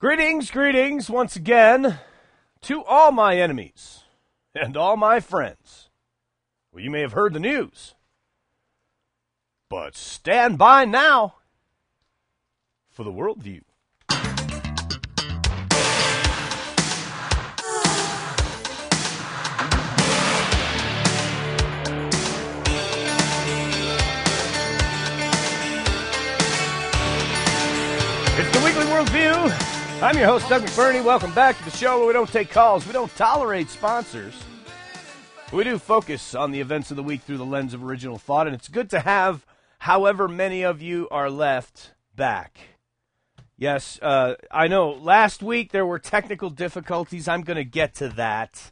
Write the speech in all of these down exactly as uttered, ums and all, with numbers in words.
Greetings, greetings once again to all my enemies and all my friends. Well, you may have heard the news, but stand by now for the worldview. It's the Weekly Worldview. I'm your host, Doug McBurney. Welcome back to the show where we don't take calls. We don't tolerate sponsors. We do focus on the events of the week through the lens of original thought, and it's good to have however many of you are left back. Yes, uh, I know last week there were technical difficulties. I'm going to get to that.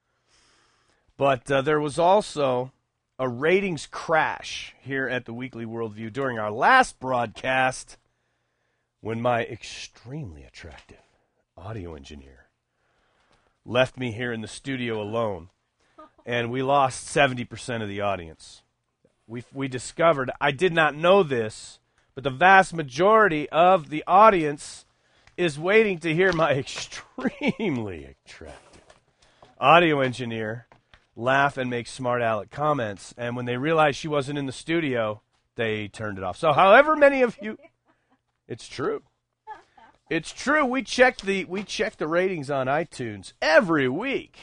But uh, there was also a ratings crash here at the Weekly Worldview during our last broadcast, when my extremely attractive audio engineer left me here in the studio alone, and we lost seventy percent of the audience. We we discovered, I did not know this, but the vast majority of the audience is waiting to hear my extremely attractive audio engineer laugh and make smart aleck comments, and when they realized she wasn't in the studio, they turned it off. So however many of you... It's true. It's true. We check the we check the ratings on iTunes every week,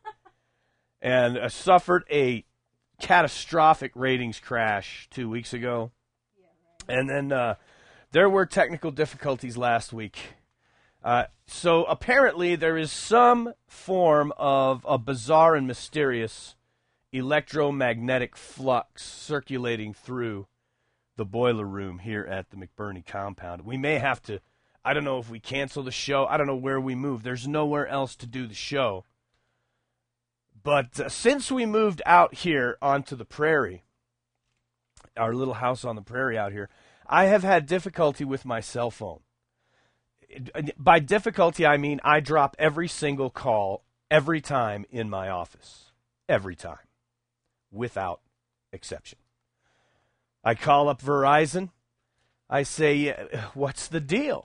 and uh, suffered a catastrophic ratings crash two weeks ago, and then uh, there were technical difficulties last week. Uh, so apparently there is some form of a bizarre and mysterious electromagnetic flux circulating through the boiler room here at the McBurney compound. We may have to, I don't know if we cancel the show. I don't know where we move. There's nowhere else to do the show. But uh, since we moved out here onto the prairie, our little house on the prairie out here, I have had difficulty with my cell phone. By difficulty, I mean I drop every single call every time in my office. Every time. Without exception. I call up Verizon. I say, what's the deal?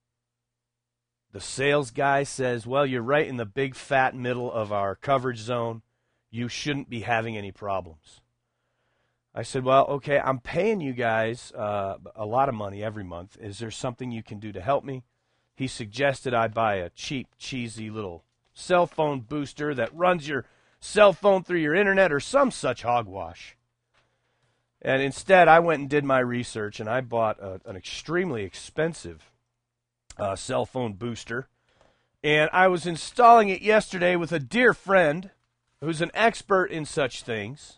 The sales guy says, well, you're right in the big fat middle of our coverage zone. You shouldn't be having any problems. I said, well, okay, I'm paying you guys uh, a lot of money every month. Is there something you can do to help me? He suggested I buy a cheap, cheesy little cell phone booster that runs your cell phone through your internet or some such hogwash. And instead, I went and did my research, and I bought a, an extremely expensive uh, cell phone booster. And I was installing it yesterday with a dear friend who's an expert in such things.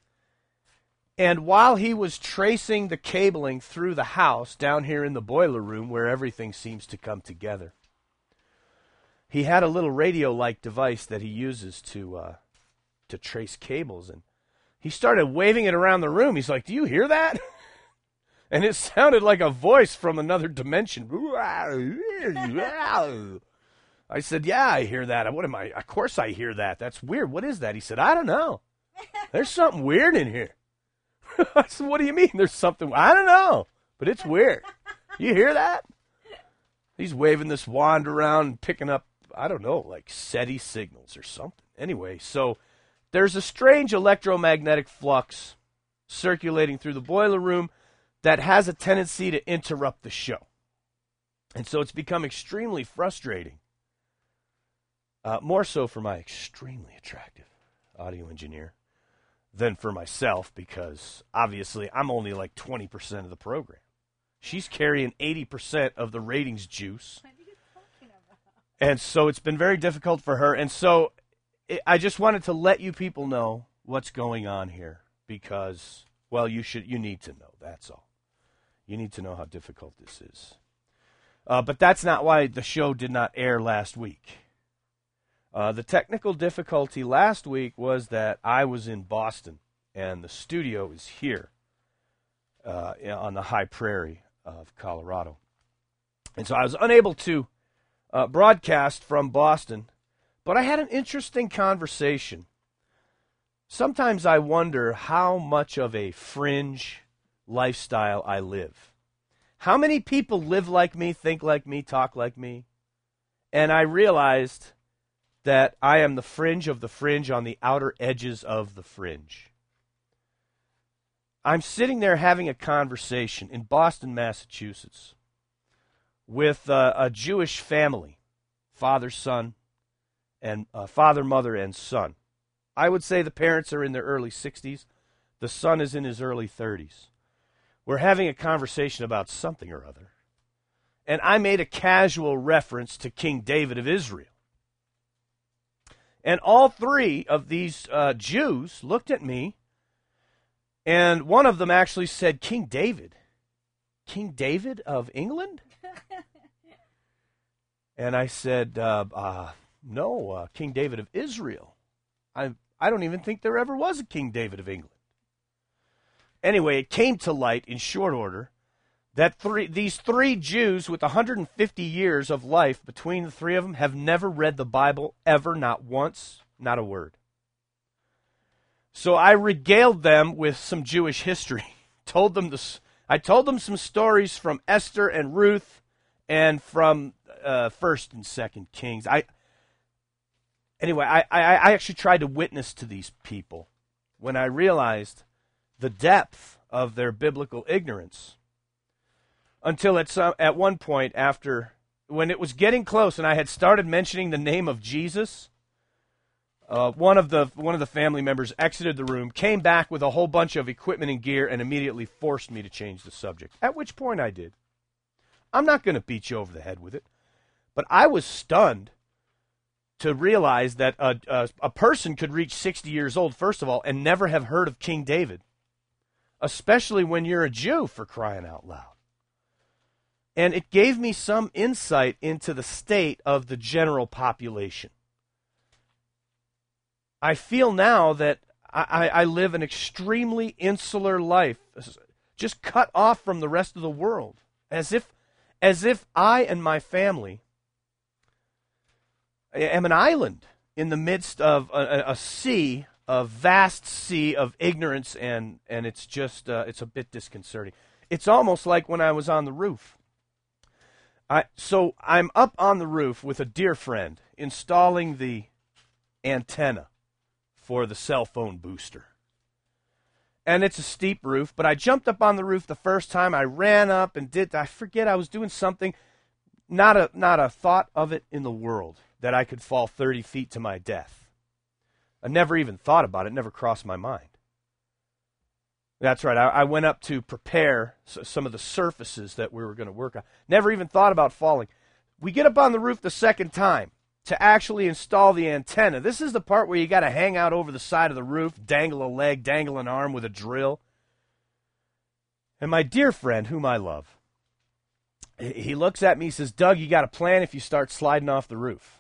And while he was tracing the cabling through the house down here in the boiler room where everything seems to come together, he had a little radio-like device that he uses to uh, to trace cables, and he started waving it around the room. He's like, do you hear that? And it sounded like a voice from another dimension. I said, yeah, I hear that. What am I? Of course I hear that. That's weird. What is that? He said, I don't know. There's something weird in here. I said, what do you mean there's something? I don't know, but it's weird. You hear that? He's waving this wand around and picking up, I don't know, like SETI signals or something. Anyway, so there's a strange electromagnetic flux circulating through the boiler room that has a tendency to interrupt the show. And so it's become extremely frustrating, uh, more so for my extremely attractive audio engineer than for myself, because obviously I'm only like twenty percent of the program. She's carrying eighty percent of the ratings juice. What are you talking about? And so it's been very difficult for her. And so I just wanted to let you people know what's going on here because, well, you should, you need to know. That's all. You need to know how difficult this is. Uh, but that's not why the show did not air last week. Uh, the technical difficulty last week was that I was in Boston and the studio is here uh, on the high prairie of Colorado. And so I was unable to uh, broadcast from Boston. But I had an interesting conversation. Sometimes I wonder how much of a fringe lifestyle I live. How many people live like me, think like me, talk like me? And I realized that I am the fringe of the fringe on the outer edges of the fringe. I'm sitting there having a conversation in Boston, Massachusetts, with uh, a Jewish family, father, son, and uh, father, mother, and son. I would say the parents are in their early sixties. The son is in his early thirties. We're having a conversation about something or other. And I made a casual reference to King David of Israel. And all three of these uh, Jews looked at me, and one of them actually said, King David? King David of England? And I said, uh, uh, no, uh, King David of Israel. I I don't even think there ever was a King David of England. Anyway, it came to light in short order that three, these three Jews with one hundred fifty years of life between the three of them have never read the Bible ever, not once, not a word. So I regaled them with some Jewish history. told them this, I told them some stories from Esther and Ruth and from uh, First and Second Kings. I Anyway, I, I, I actually tried to witness to these people when I realized the depth of their biblical ignorance. Until at some at one point after, when it was getting close and I had started mentioning the name of Jesus, uh, one of the one of the family members exited the room, came back with a whole bunch of equipment and gear, and immediately forced me to change the subject. At which point I did. I'm not going to beat you over the head with it, but I was stunned to realize that a, a, a person could reach sixty years old, first of all, and never have heard of King David, especially when you're a Jew, for crying out loud. And it gave me some insight into the state of the general population. I feel now that I, I live an extremely insular life, just cut off from the rest of the world, as if, as if I and my family am an island in the midst of a, a sea, a vast sea of ignorance, and, and it's just, uh, it's a bit disconcerting. It's almost like when I was on the roof. I, so I'm up on the roof with a dear friend installing the antenna for the cell phone booster. And it's a steep roof, but I jumped up on the roof the first time. I ran up and did, I forget, I was doing something, not a, not a thought of it in the world that I could fall thirty feet to my death. I never even thought about it, never crossed my mind. That's right, I, I went up to prepare some of the surfaces that we were going to work on. Never even thought about falling. We get up on the roof the second time to actually install the antenna. This is the part where you got to hang out over the side of the roof, dangle a leg, dangle an arm with a drill. And my dear friend, whom I love, he looks at me, he says, Doug, you got a plan if you start sliding off the roof.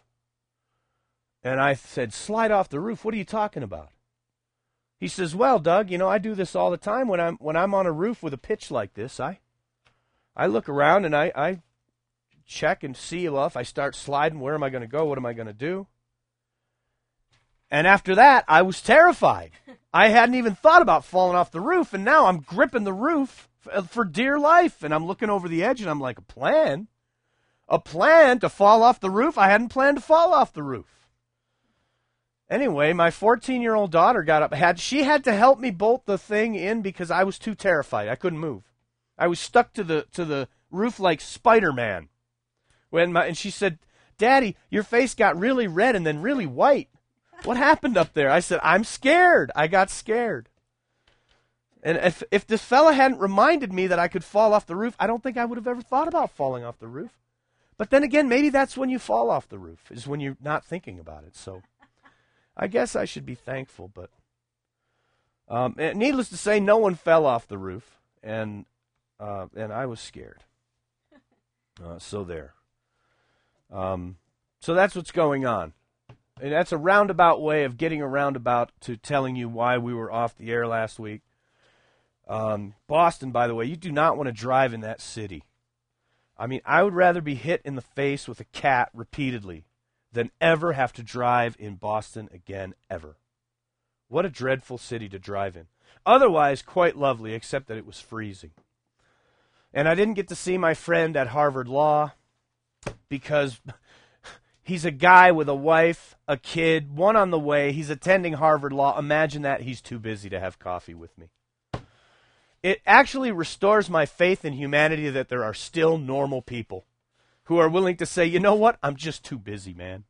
And I said, slide off the roof? What are you talking about? He says, well, Doug, you know, I do this all the time when I'm when I'm on a roof with a pitch like this. I I look around and I, I check and see, well, if I start sliding, where am I going to go? What am I going to do? And after that, I was terrified. I hadn't even thought about falling off the roof, and now I'm gripping the roof for, for dear life. And I'm looking over the edge, and I'm like, a plan? A plan to fall off the roof? I hadn't planned to fall off the roof. Anyway, my fourteen-year-old daughter got up. Had She had to help me bolt the thing in because I was too terrified. I couldn't move. I was stuck to the to the roof like Spider-Man. When my, and she said, Daddy, your face got really red and then really white. What happened up there? I said, I'm scared. I got scared. And if if this fella hadn't reminded me that I could fall off the roof, I don't think I would have ever thought about falling off the roof. But then again, maybe that's when you fall off the roof, is when you're not thinking about it. So I guess I should be thankful, but um, needless to say, no one fell off the roof, and uh, and I was scared. Uh, so there. Um, so that's what's going on. And that's a roundabout way of getting around about to telling you why we were off the air last week. Um, Boston, by the way, you do not want to drive in that city. I mean, I would rather be hit in the face with a cat repeatedly than ever have to drive in Boston again, ever. What a dreadful city to drive in. Otherwise, quite lovely, except that it was freezing. And I didn't get to see my friend at Harvard Law because He's a guy with a wife, a kid, one on the way. He's attending Harvard Law. Imagine that. He's too busy to have coffee with me. It actually restores my faith in humanity that there are still normal people who are willing to say, you know what, I'm just too busy, man.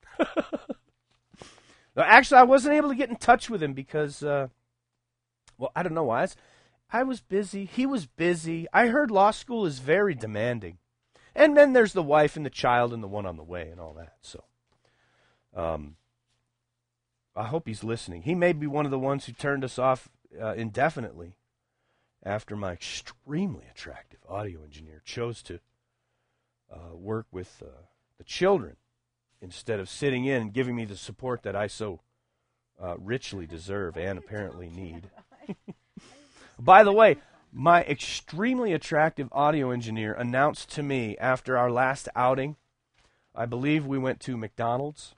Actually, I wasn't able to get in touch with him because, uh, well, I don't know why. I was, I was busy. He was busy. I heard law school is very demanding. And then there's the wife and the child and the one on the way and all that. So um, I hope he's listening. He may be one of the ones who turned us off uh, indefinitely after my extremely attractive audio engineer chose to uh, work with uh, the children instead of sitting in and giving me the support that I so uh, richly deserve and apparently need. By the way, my extremely attractive audio engineer announced to me after our last outing, I believe we went to McDonald's.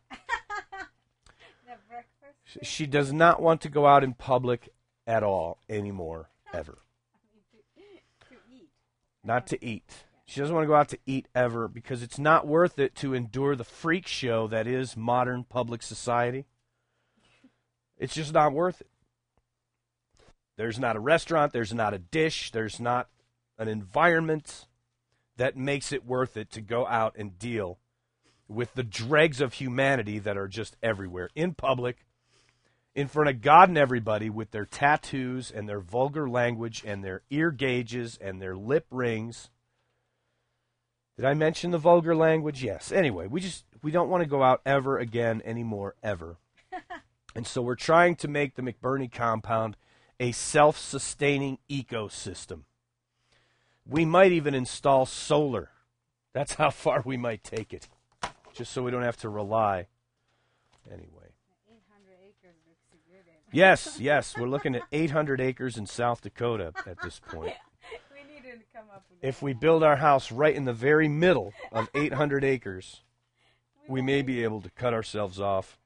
She does not want to go out in public at all anymore, ever. Not to eat. She doesn't want to go out to eat ever because it's not worth it to endure the freak show that is modern public society. It's just not worth it. There's not a restaurant, there's not a dish, there's not an environment that makes it worth it to go out and deal with the dregs of humanity that are just everywhere, in public, in front of God and everybody, with their tattoos and their vulgar language and their ear gauges and their lip rings. Did I mention the vulgar language? Yes. Anyway, we just we don't want to go out ever again anymore, ever. And so we're trying to make the McBurney compound a self-sustaining ecosystem. We might even install solar. That's how far we might take it, just so we don't have to rely. Anyway. eight hundred acres looks good. Yes, yes, we're looking at eight hundred acres in South Dakota at this point. We need to come up with If we build our house right in the very middle of eight hundred acres, we may be able to cut ourselves off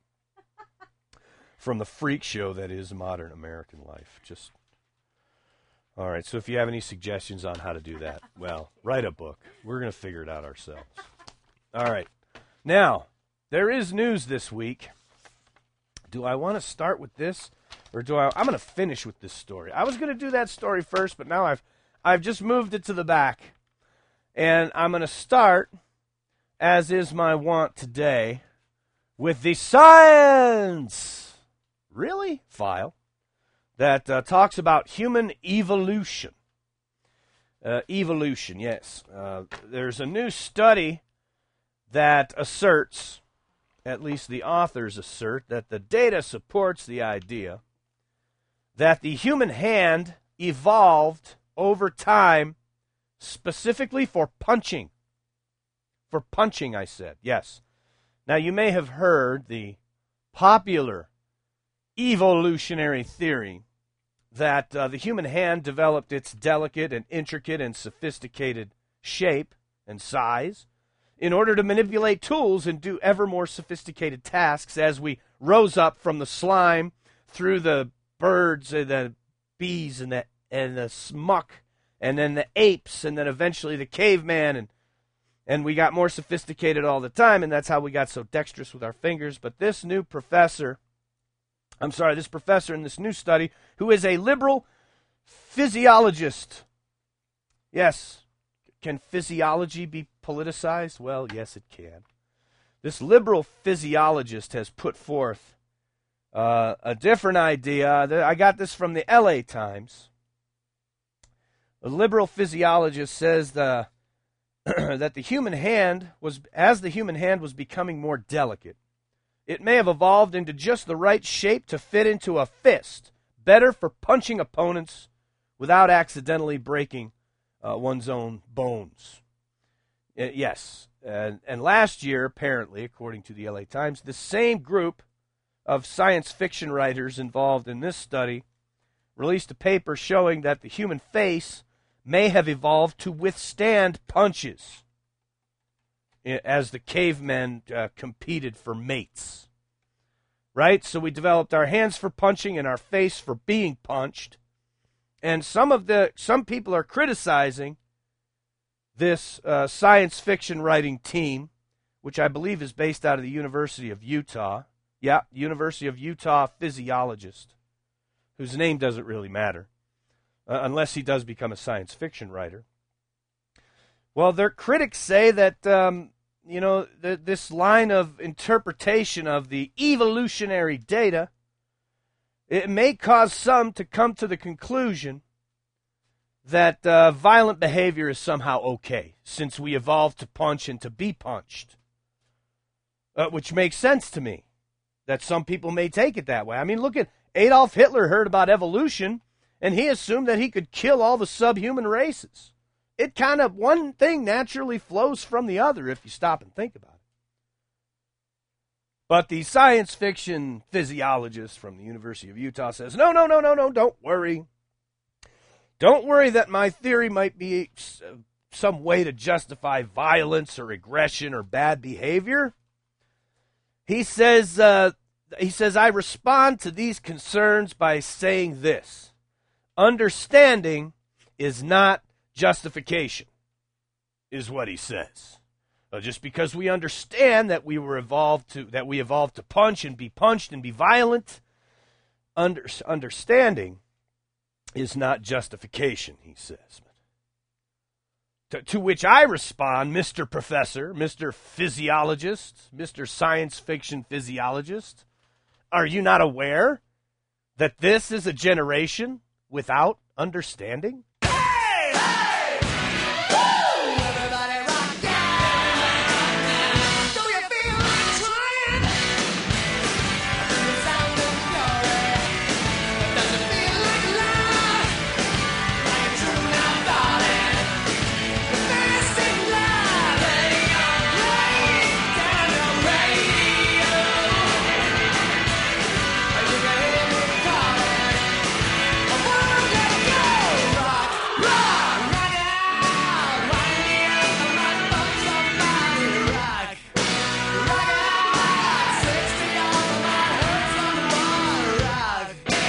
from the freak show that is modern American life. Just all right, so if you have any suggestions on how to do that, well, write a book. We're going to figure it out ourselves. All right. Now, there is news this week. Do I want to start with this, or do I? I'm going to finish with this story. I was going to do that story first, but now I've I've just moved it to the back, and I'm going to start, as is my wont today, with the science. Really? File that uh, talks about human evolution. Uh, evolution, yes. Uh, there's a new study that asserts, at least the authors assert, that the data supports the idea that the human hand evolved over time specifically for punching. For punching, I said, yes. Now, you may have heard the popular evolutionary theory that uh, the human hand developed its delicate and intricate and sophisticated shape and size in order to manipulate tools and do ever more sophisticated tasks as we rose up from the slime through the birds and the bees and the, and the smuck and then the apes and then eventually the caveman and and we got more sophisticated all the time, and that's how we got so dexterous with our fingers. But this new professor I'm sorry, this professor in this new study, who is a liberal physiologist. Yes, can physiology be politicized? Well, yes, it can. This liberal physiologist has put forth uh, a different idea. I got this from the L A Times. The liberal physiologist says the, that the human hand was, as the human hand was becoming more delicate, it may have evolved into just the right shape to fit into a fist, better for punching opponents without accidentally breaking uh, one's own bones. Uh, yes, and, and last year, apparently, according to the L A Times, the same group of science fiction writers involved in this study released a paper showing that the human face may have evolved to withstand punches as the cavemen uh, competed for mates. Right? So we developed our hands for punching and our face for being punched. And some of the some people are criticizing this uh, science fiction writing team which I believe is based out of the University of Utah. Yeah, University of Utah physiologist, whose name doesn't really matter, uh, unless he does become a science fiction writer. Well, their critics say that, um, you know, th- this line of interpretation of the evolutionary data, it may cause some to come to the conclusion that uh, violent behavior is somehow okay, since we evolved to punch and to be punched. Uh, which makes sense to me, that some people may take it that way. I mean, look at Adolf Hitler heard about evolution, and he assumed that he could kill all the subhuman races. It kind of, one thing naturally flows from the other if you stop and think about it. But the science fiction physiologist from the University of Utah says, no, no, no, no, no, don't worry. Don't worry that my theory might be some way to justify violence or aggression or bad behavior. He says, uh, he says, I respond to these concerns by saying this: understanding is not justification, is what he says. Uh, just because we understand that we were evolved to that we evolved to punch and be punched and be violent, under, understanding is not justification, he says. To, to which I respond, Mister Professor, Mister Physiologist, Mister Science Fiction Physiologist, are you not aware that this is a generation without understanding? Hey! Hey! Woo! Everybody rock down! Do you feel like trying? The sound of glory. Does it feel like love? Like a true now, darling. The mystic love. Radio, play down your radio. You can hear me calling. I wanna let go. Rock, rock, rock out. Wind me up, I might fuck somebody. Rock, rock out. Sixty on my hurts on the wall. Rock.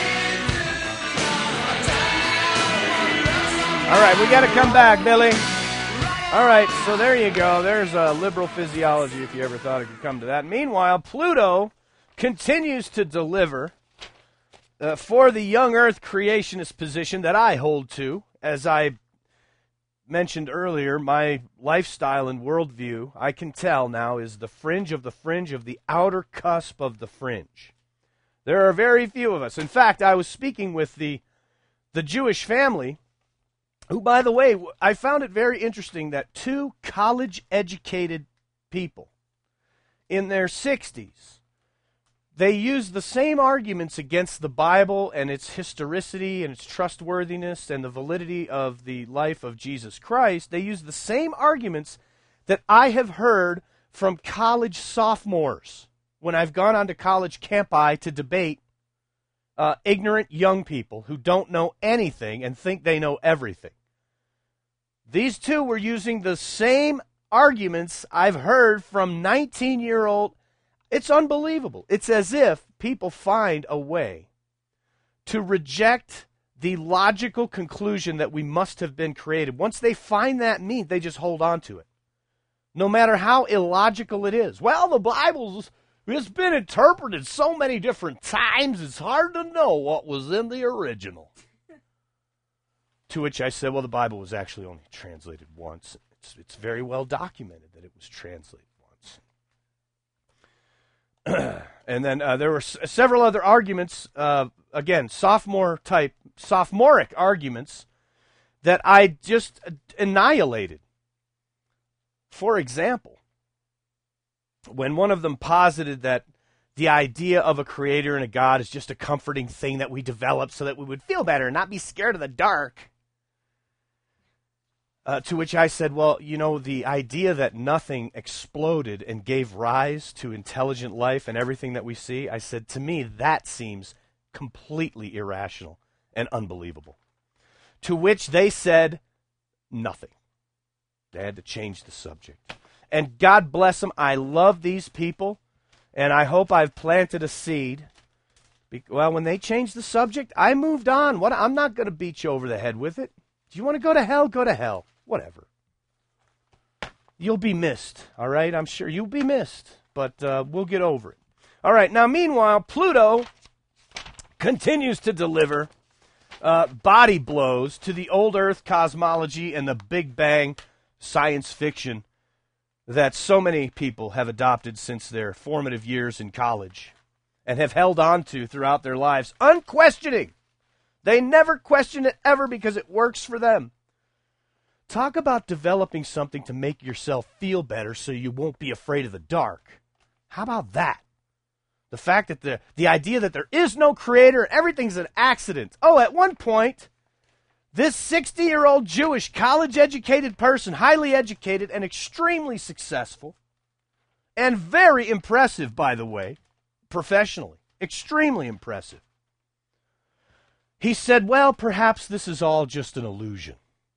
All right, we got to come back, Billy. All right, so there you go. There's a liberal physiology if you ever thought it could come to that. Meanwhile, Pluto continues to deliver uh, for the young Earth creationist position that I hold to. As I mentioned earlier, my lifestyle and worldview, I can tell now, is the fringe of the fringe of the outer cusp of the fringe. There are very few of us. In fact, I was speaking with the the Jewish family, who, by the way, I found it very interesting that two college-educated people in their sixties, they used the same arguments against the Bible and its historicity and its trustworthiness and the validity of the life of Jesus Christ. They used the same arguments that I have heard from college sophomores when I've gone on to college campi to debate uh, ignorant young people who don't know anything and think they know everything. These two were using the same arguments I've heard from nineteen-year-old. It's unbelievable. It's as if people find a way to reject the logical conclusion that we must have been created. Once they find that meat, they just hold on to it, no matter how illogical it is. Well, the Bible's it's been interpreted so many different times, it's hard to know what was in the original. To which I said, well, the Bible was actually only translated once. It's, it's very well documented that it was translated once. And then uh, there were s- several other arguments, uh, again, sophomore type, sophomoric arguments that I just annihilated. For example, when one of them posited that the idea of a creator and a God is just a comforting thing that we developed so that we would feel better and not be scared of the dark. Uh, to which I said, well, you know, the idea that nothing exploded and gave rise to intelligent life and everything that we see, I said, to me, that seems completely irrational and unbelievable. To which they said nothing. They had to change the subject. And God bless them, I love these people, and I hope I've planted a seed. Be- well, when they changed the subject, I moved on. What? I'm not going to beat you over the head with it. Do you want to go to hell? Go to hell. Whatever. you'll be missed, all right? I'm sure you'll be missed, but uh, we'll get over it. All right, now, meanwhile, Pluto continues to deliver uh, body blows to the old Earth cosmology and the Big Bang science fiction that so many people have adopted since their formative years in college and have held on to throughout their lives, unquestioning. They never question it ever because it works for them. Talk about developing something to make yourself feel better so you won't be afraid of the dark. How about that? The fact that the, the idea that there is no creator and everything's an accident. Oh, at one point, this sixty-year-old Jewish college-educated person, highly educated and extremely successful, and very impressive, by the way, professionally, extremely impressive. He said, well, perhaps this is all just an illusion.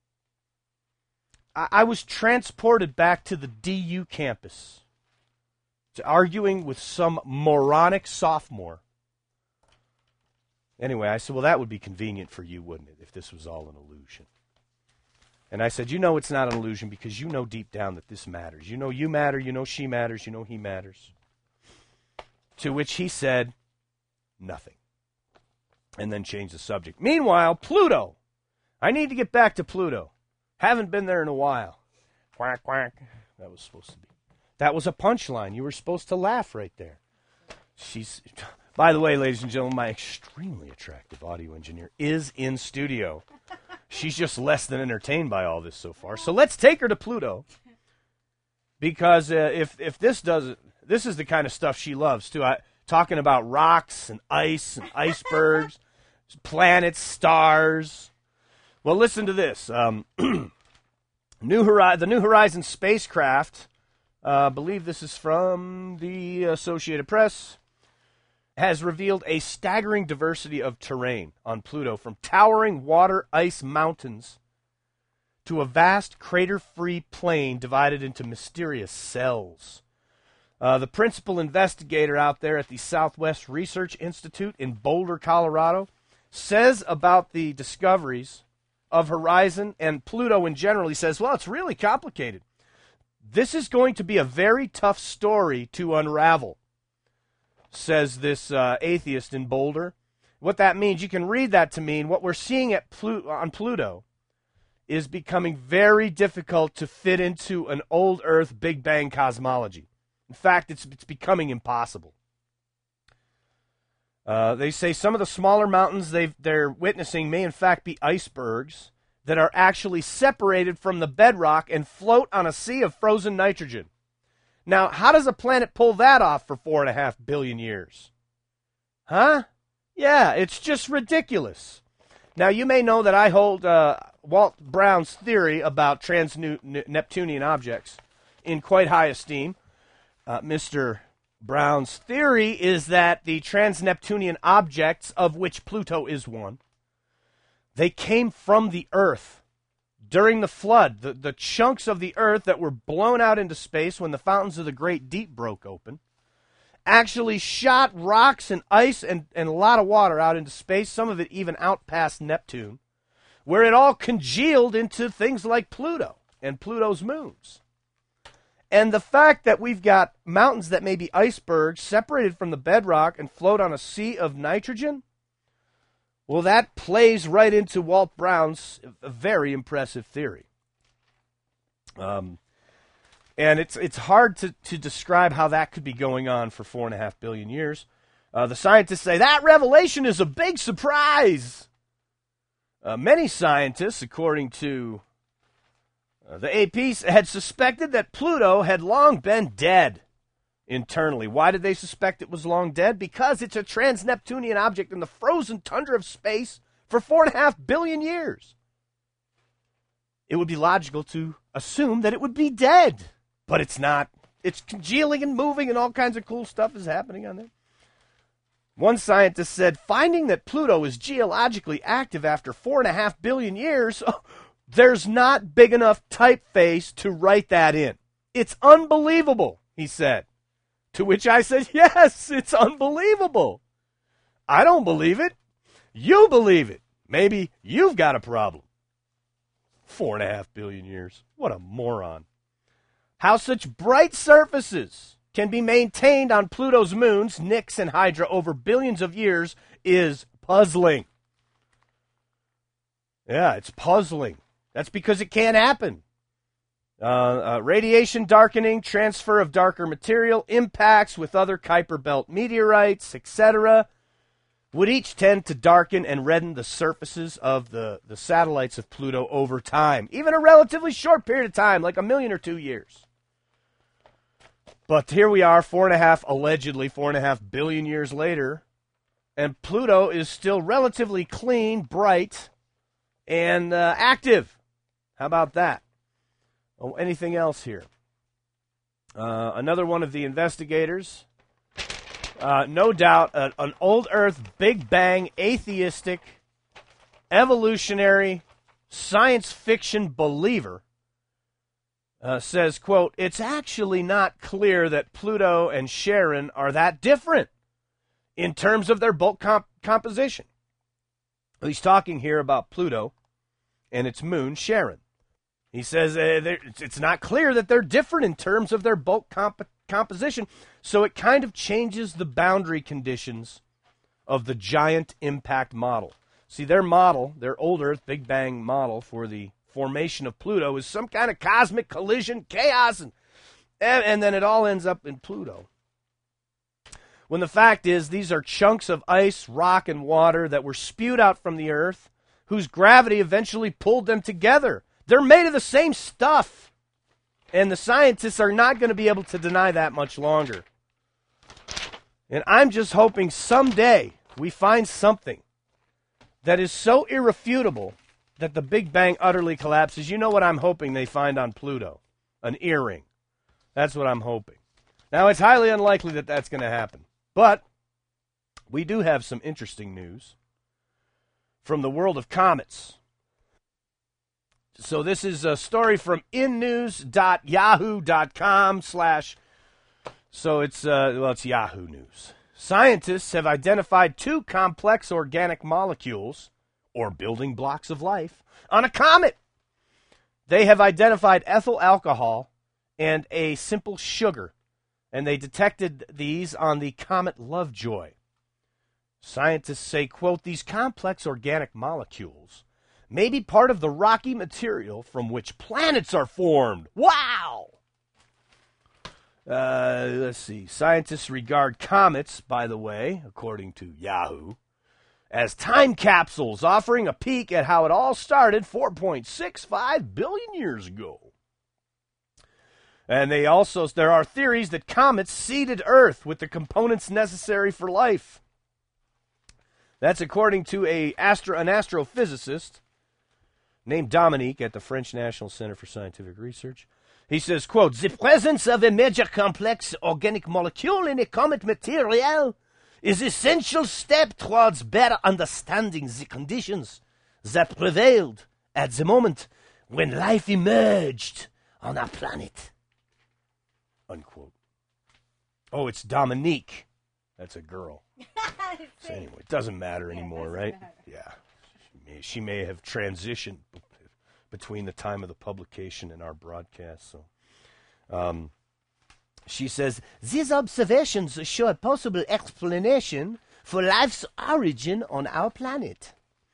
I, I was transported back to the D U campus, to arguing with some moronic sophomore. Anyway, I said, well, that would be convenient for you, wouldn't it, if this was all an illusion? And I said, you know it's not an illusion because you know deep down that this matters. You know you matter, you know she matters, you know he matters. To which he said, nothing. And then changed the subject. Meanwhile, Pluto. I need to get back to Pluto. Haven't been there in a while. Quack, quack. That was supposed to be. That was a punchline. You were supposed to laugh right there. She's, by the way, ladies and gentlemen, my extremely attractive audio engineer is in studio. She's just less than entertained by all this so far. So let's take her to Pluto. Because uh, if if this does, this is the kind of stuff she loves too. I, talking about rocks and ice and icebergs, planets, stars. Well, listen to this. Um, New Hori- the New Horizons spacecraft. I uh, believe this is from the Associated Press, has revealed a staggering diversity of terrain on Pluto, from towering water ice mountains to a vast crater-free plain divided into mysterious cells. Uh, the principal investigator out there at the Southwest Research Institute in Boulder, Colorado, says about the discoveries of Horizon and Pluto in general, he says, well, it's really complicated. This is going to be a very tough story to unravel, says this uh, atheist in Boulder. What that means, you can read that to mean what we're seeing at Plu- on Pluto is becoming very difficult to fit into an old Earth Big Bang cosmology. In fact, it's, it's becoming impossible. Uh, they say some of the smaller mountains they've, they're witnessing may in fact be icebergs that are actually separated from the bedrock and float on a sea of frozen nitrogen. Now, how does a planet pull that off for four and a half billion years? Huh? Yeah, it's just ridiculous. Now, you may know that I hold uh, Walt Brown's theory about trans-Neptunian objects in quite high esteem. Uh, Mister Brown's theory is that the trans-Neptunian objects, of which Pluto is one, they came from the Earth during the flood. The, the chunks of the Earth that were blown out into space when the fountains of the Great Deep broke open actually shot rocks and ice and, and a lot of water out into space, some of it even out past Neptune, where it all congealed into things like Pluto and Pluto's moons. And the fact that we've got mountains that may be icebergs separated from the bedrock and float on a sea of nitrogen, well, that plays right into Walt Brown's very impressive theory. Um, and it's it's hard to, to describe how that could be going on for four and a half billion years. Uh, the scientists say that revelation is a big surprise. Uh, many scientists, according to uh, the A P, had suspected that Pluto had long been dead internally. Why did they suspect it was long dead? Because it's a trans-Neptunian object in the frozen tundra of space for four and a half billion years. It would be logical to assume that it would be dead, but it's not. It's congealing and moving, and all kinds of cool stuff is happening on there. One scientist said, finding that Pluto is geologically active after four and a half billion years, oh, there's not big enough typeface to write that in. It's unbelievable, he said. To which I said, yes, it's unbelievable. I don't believe it. You believe it. Maybe you've got a problem. Four and a half billion years. What a moron. How such bright surfaces can be maintained on Pluto's moons, Nix and Hydra, over billions of years is puzzling. Yeah, it's puzzling. That's because it can't happen. Uh, uh, radiation darkening, transfer of darker material, impacts with other Kuiper Belt meteorites, et cetera, would each tend to darken and redden the surfaces of the, the satellites of Pluto over time. Even a relatively short period of time, like a million or two years. But here we are, four and a half, allegedly four and a half billion years later, and Pluto is still relatively clean, bright, and uh, active. How about that? Oh, anything else here? Uh, another one of the investigators, uh, no doubt uh, an old Earth, Big Bang, atheistic, evolutionary, science fiction believer, uh, says, quote, it's actually not clear that Pluto and Charon are that different in terms of their bulk comp- composition. He's talking here about Pluto and its moon, Charon. He says uh, it's not clear that they're different in terms of their bulk comp- composition, so it kind of changes the boundary conditions of the giant impact model. See, their model, their old Earth Big Bang model for the formation of Pluto is some kind of cosmic collision, chaos, and, and, and then it all ends up in Pluto. When the fact is, these are chunks of ice, rock, and water that were spewed out from the Earth, whose gravity eventually pulled them together. They're made of the same stuff. And the scientists are not going to be able to deny that much longer. And I'm just hoping someday we find something that is so irrefutable that the Big Bang utterly collapses. You know what I'm hoping they find on Pluto? An earring. That's what I'm hoping. Now, it's highly unlikely that that's going to happen. But we do have some interesting news from the world of comets. So this is a story from innews dot yahoo dot com slash, so it's, uh, well, it's Yahoo News. Scientists have identified two complex organic molecules, or building blocks of life, on a comet. They have identified ethyl alcohol and a simple sugar, and they detected these on the comet Lovejoy. Scientists say, quote, these complex organic molecules may be part of the rocky material from which planets are formed. Wow! Uh, let's see. Scientists regard comets, by the way, according to Yahoo, as time capsules offering a peek at how it all started four point six five billion years ago. And they also, there are theories that comets seeded Earth with the components necessary for life. That's according to a astro, an astrophysicist named Dominique at the French National Center for Scientific Research. He says, quote, the presence of a major complex organic molecule in a comet material is an essential step towards better understanding the conditions that prevailed at the moment when life emerged on our planet. Unquote. Oh, it's Dominique. That's a girl. So anyway, it doesn't matter yeah, anymore, right? Matter. Yeah. She may, she may have transitioned b- between the time of the publication and our broadcast. So, um, she says, these observations show a possible explanation for life's origin on our planet.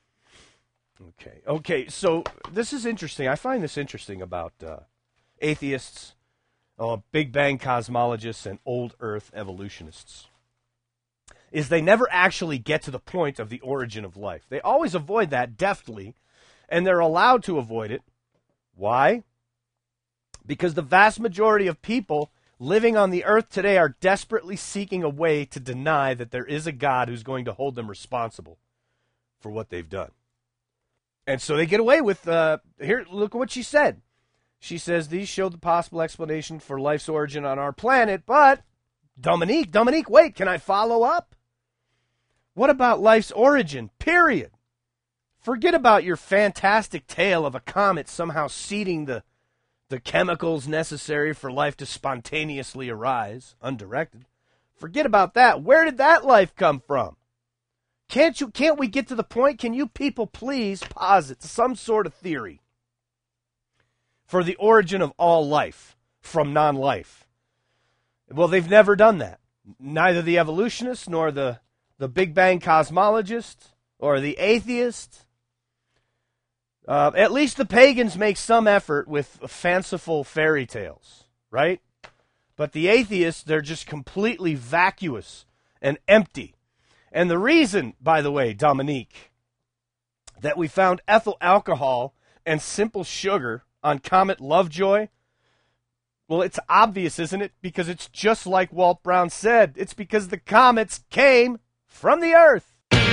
Okay. Okay, so this is interesting. I find this interesting about uh, atheists, uh, Big Bang cosmologists, and old Earth evolutionists. Is they never actually get to the point of the origin of life. They always avoid that deftly, and they're allowed to avoid it. Why? Because the vast majority of people living on the earth today are desperately seeking a way to deny that there is a God who's going to hold them responsible for what they've done. And so they get away with, uh, here, look at what she said. She says, these show the possible explanation for life's origin on our planet, but, Dominique, Dominique, wait, can I follow up? What about life's origin, period? Forget about your fantastic tale of a comet somehow seeding the, the chemicals necessary for life to spontaneously arise, undirected. Forget about that. Where did that life come from? Can't you? Can't we get to the point? Can you people please posit some sort of theory for the origin of all life? from non-life. Well, they've never done that. Neither the evolutionists nor the, the Big Bang cosmologists or the atheists. Uh, at least the pagans make some effort with fanciful fairy tales, right? But the atheists, they're just completely vacuous and empty. And the reason, by the way, Dominique, that we found ethyl alcohol and simple sugar on Comet Lovejoy, well, it's obvious, isn't it? Because it's just like Walt Brown said. It's because the comets came from the Earth.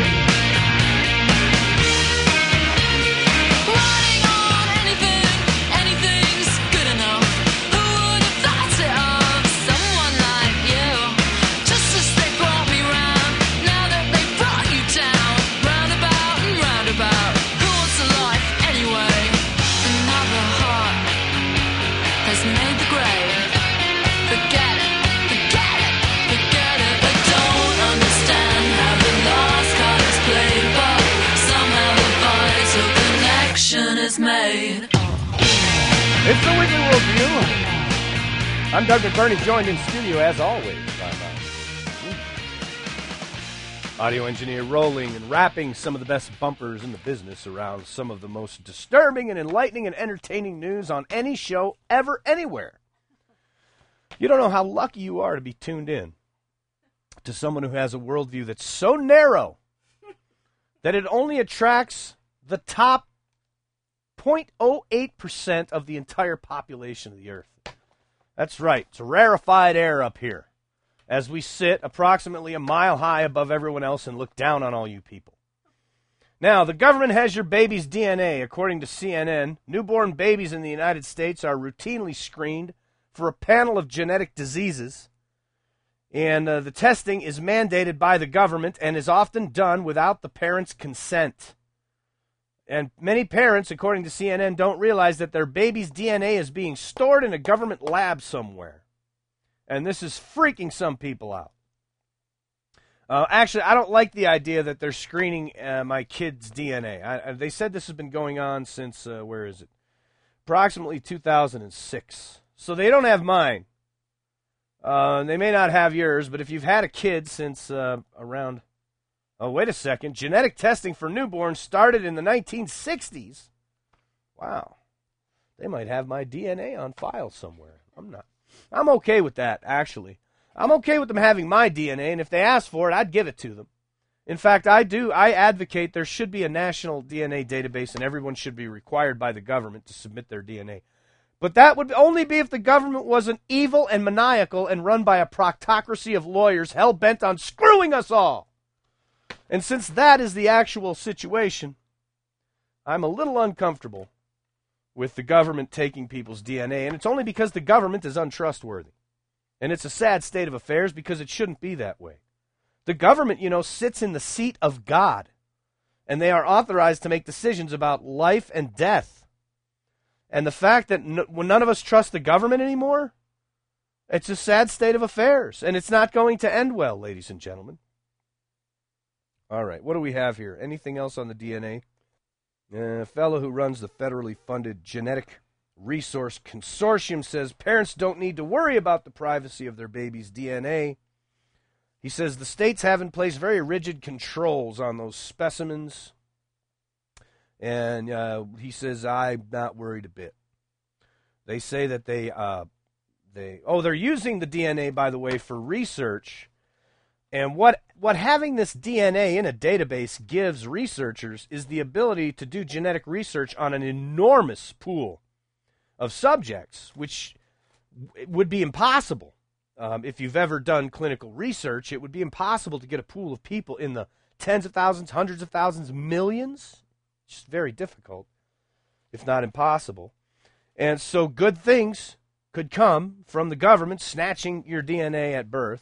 Made. It's the Weekly Worldview. I'm Doug McBurney, joined in studio as always by my audio engineer, rolling and wrapping some of the best bumpers in the business around some of the most disturbing and enlightening and entertaining news on any show ever, anywhere. You don't know how lucky you are to be tuned in to someone who has a worldview that's so narrow that it only attracts the top zero point zero eight percent of the entire population of the Earth. That's right. It's a rarefied air up here as we sit approximately a mile high above everyone else and look down on all you people. Now, the government has your baby's D N A. According to C N N, newborn babies in the United States are routinely screened for a panel of genetic diseases, and uh, the testing is mandated by the government and is often done without the parents' consent. And many parents, according to C N N, don't realize that their baby's D N A is being stored in a government lab somewhere. And this is freaking some people out. Uh, actually, I don't like the idea that they're screening uh, my kid's D N A. I, I, they said this has been going on since, uh, where is it? Approximately two thousand six. So they don't have mine. Uh, they may not have yours, but if you've had a kid since uh, around... Oh, wait a second. Genetic testing for newborns started in the nineteen sixties. Wow. They might have my D N A on file somewhere. I'm not. I'm okay with that, actually. I'm okay with them having my D N A, and if they ask for it, I'd give it to them. In fact, I do. I advocate there should be a national D N A database, and everyone should be required by the government to submit their D N A. But that would only be if the government wasn't evil and maniacal and run by a proctocracy of lawyers hell-bent on screwing us all. And since that is the actual situation, I'm a little uncomfortable with the government taking people's D N A, and it's only because the government is untrustworthy. And it's a sad state of affairs because it shouldn't be that way. The government, you know, sits in the seat of God, and they are authorized to make decisions about life and death. And the fact that n- when none of us trust the government anymore, it's a sad state of affairs, and it's not going to end well, ladies and gentlemen. All right, what do we have here? Anything else on the D N A? A fellow who runs the federally funded Genetic Resource Consortium says parents don't need to worry about the privacy of their baby's D N A. He says the states have in place very rigid controls on those specimens. And uh, he says, I'm not worried a bit. They say that they, uh, they, oh, they're using the D N A, by the way, for research. And what what having this D N A in a database gives researchers is the ability to do genetic research on an enormous pool of subjects, which would be impossible. Um, if you've ever done clinical research, it would be impossible to get a pool of people in the tens of thousands, hundreds of thousands, millions. It's just very difficult, if not impossible. And so good things could come from the government snatching your D N A at birth.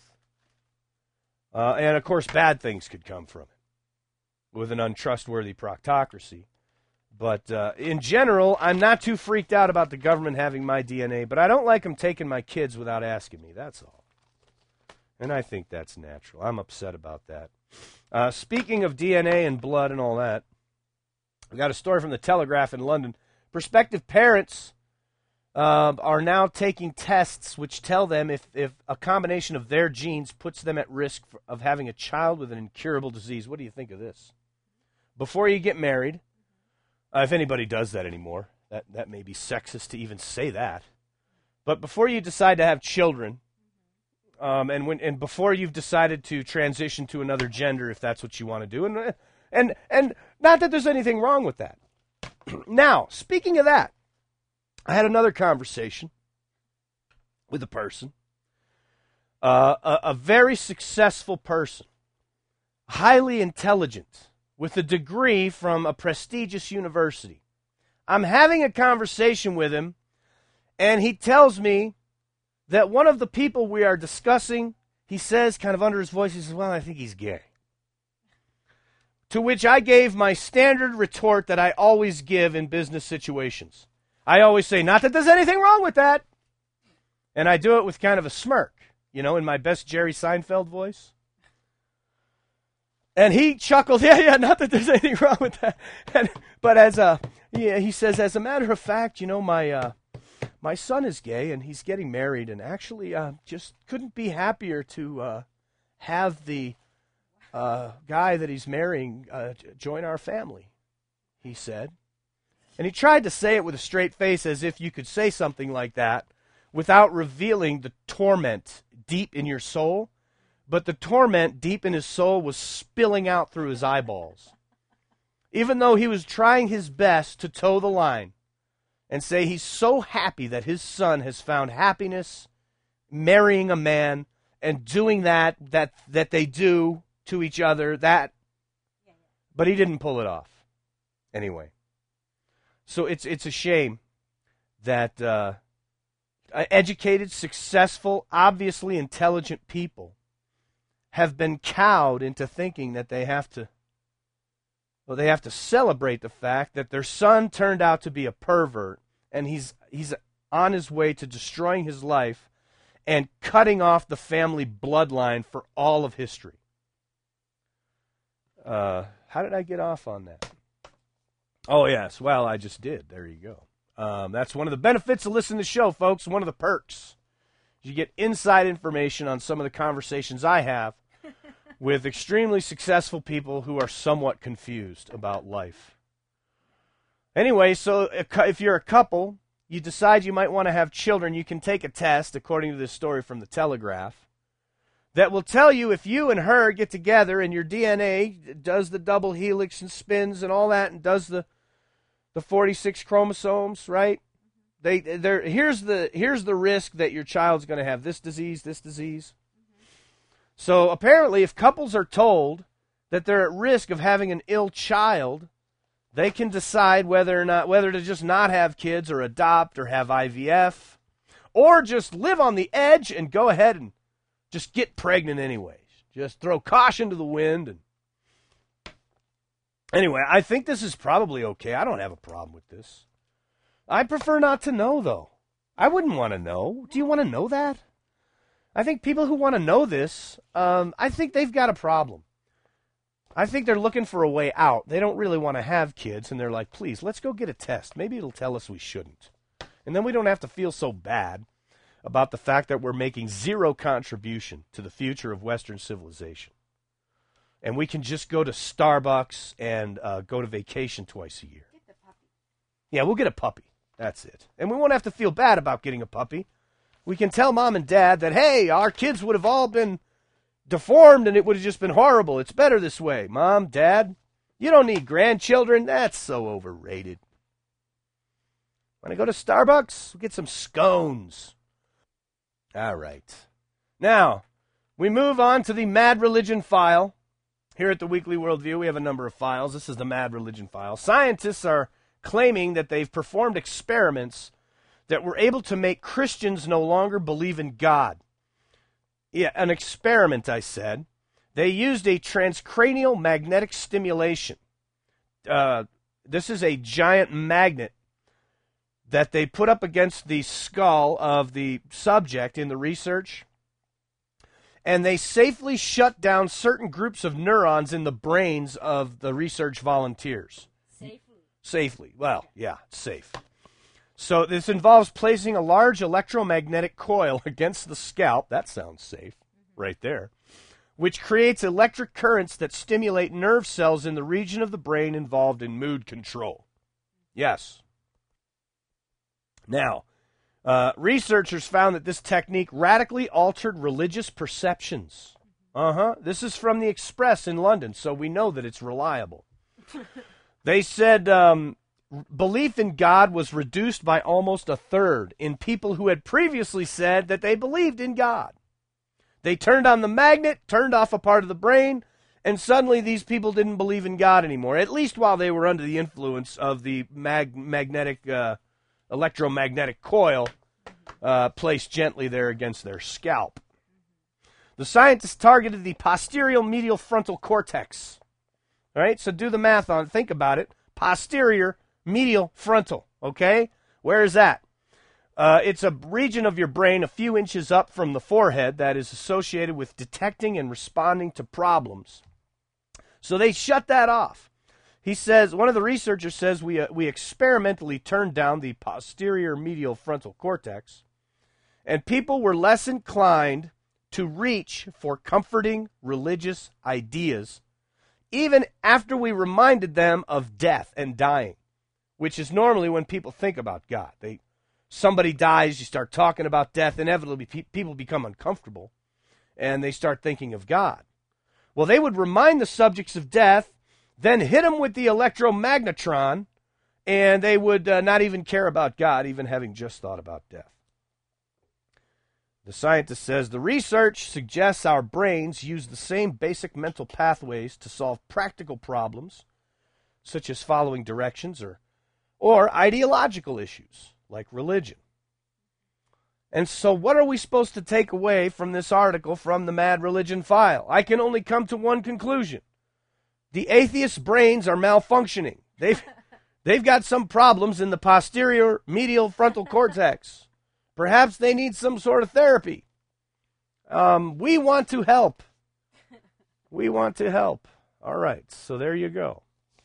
Uh, and, of course, bad things could come from it with an untrustworthy proctocracy. But uh, in general, I'm not too freaked out about the government having my D N A, but I don't like them taking my kids without asking me, that's all. And I think that's natural. I'm upset about that. Uh, speaking of D N A and blood and all that, we got a story from the Telegraph in London. Prospective parents uh, are now taking tests which tell them if, if a combination of their genes puts them at risk for, of having a child with an incurable disease. What do you think of this? Before you get married, uh, if anybody does that anymore, that, that may be sexist to even say that, but before you decide to have children, um, and when and before you've decided to transition to another gender, if that's what you want to do, and and and not that there's anything wrong with that. Now, speaking of that, I had another conversation with a person, uh, a, a very successful person, highly intelligent, with a degree from a prestigious university. I'm having a conversation with him, and he tells me that one of the people we are discussing, he says, kind of under his voice, he says, well, I think he's gay. To which I gave my standard retort that I always give in business situations. I always say, not that there's anything wrong with that. And I do it with kind of a smirk, you know, in my best Jerry Seinfeld voice. And he chuckled, yeah, yeah, not that there's anything wrong with that. And, but as a, yeah, he says, as a matter of fact, you know, my uh, my son is gay and he's getting married and actually uh, just couldn't be happier to uh, have the uh, guy that he's marrying uh, join our family, he said. And he tried to say it with a straight face as if you could say something like that without revealing the torment deep in your soul. But the torment deep in his soul was spilling out through his eyeballs. Even though he was trying his best to toe the line and say he's so happy that his son has found happiness marrying a man and doing that that that they do to each other, that, but he didn't pull it off. Anyway. So it's it's a shame that uh, educated, successful, obviously intelligent people have been cowed into thinking that they have to, well, they have to celebrate the fact that their son turned out to be a pervert and he's he's on his way to destroying his life and cutting off the family bloodline for all of history. Uh, how did I get off on that? Oh, yes. Well, I just did. There you go. Um, that's one of the benefits of listening to the show, folks. One of the perks. You get inside information on some of the conversations I have with extremely successful people who are somewhat confused about life. Anyway, so if you're a couple, you decide you might want to have children, you can take a test, according to this story from the Telegraph, that will tell you if you and her get together and your D N A does the double helix and spins and all that and does the the forty-six chromosomes, right? They there here's the here's the risk that your child's going to have this disease, this disease. Mm-hmm. So apparently if couples are told that they're at risk of having an ill child, they can decide whether or not whether to just not have kids or adopt or have I V F or just live on the edge and go ahead and just get pregnant anyways. Just throw caution to the wind. And anyway, I think this is probably okay. I don't have a problem with this. I prefer not to know, though. I wouldn't want to know. Do you want to know that? I think people who want to know this, um, I think they've got a problem. I think they're looking for a way out. They don't really want to have kids, and they're like, please, let's go get a test. Maybe it'll tell us we shouldn't. And then we don't have to feel so bad about the fact that we're making zero contribution to the future of Western civilization. And we can just go to Starbucks and uh, go to vacation twice a year. Get the puppy. Yeah, we'll get a puppy. That's it. And we won't have to feel bad about getting a puppy. We can tell mom and dad that, hey, our kids would have all been deformed and it would have just been horrible. It's better this way. Mom, dad, you don't need grandchildren. That's so overrated. Want to go to Starbucks? We'll get some scones. All right. Now, we move on to the Mad Religion file. Here at the Weekly Worldview, we have a number of files. This is the Mad Religion file. Scientists are claiming that they've performed experiments that were able to make Christians no longer believe in God. Yeah, an experiment, I said. They used a transcranial magnetic stimulation. Uh, this is a giant magnet that they put up against the skull of the subject in the research, and they safely shut down certain groups of neurons in the brains of the research volunteers. Safely. Safely. Well, yeah, it's safe. So this involves placing a large electromagnetic coil against the scalp. That sounds safe, right there. Which creates electric currents that stimulate nerve cells in the region of the brain involved in mood control. Yes. Now, uh, researchers found that this technique radically altered religious perceptions. Uh-huh. This is from the Express in London, so we know that it's reliable. They said um, belief in God was reduced by almost a third in people who had previously said that they believed in God. They turned on the magnet, turned off a part of the brain, and suddenly these people didn't believe in God anymore, at least while they were under the influence of the mag- magnetic, uh, electromagnetic coil uh, placed gently there against their scalp. The scientists targeted the posterior medial frontal cortex. All right, so do the math on it. Think about it. Posterior medial frontal, okay? Where is that? Uh, it's a region of your brain a few inches up from the forehead that is associated with detecting and responding to problems. So they shut that off. He says, one of the researchers says, we, uh, we experimentally turned down the posterior medial frontal cortex, and people were less inclined to reach for comforting religious ideas, even after we reminded them of death and dying, which is normally when people think about God. They Somebody dies, you start talking about death, inevitably pe- people become uncomfortable, and they start thinking of God. Well, they would remind the subjects of death, then hit them with the electromagnetron, and they would uh, not even care about God, even having just thought about death. The scientist says, the research suggests our brains use the same basic mental pathways to solve practical problems, such as following directions or, or ideological issues, like religion. And so what are we supposed to take away from this article from the Mad Religion File? I can only come to one conclusion. The atheists' brains are malfunctioning. They've, they've got some problems in the posterior medial frontal cortex. Perhaps they need some sort of therapy. Um, we want to help. We want to help. All right, so there you go.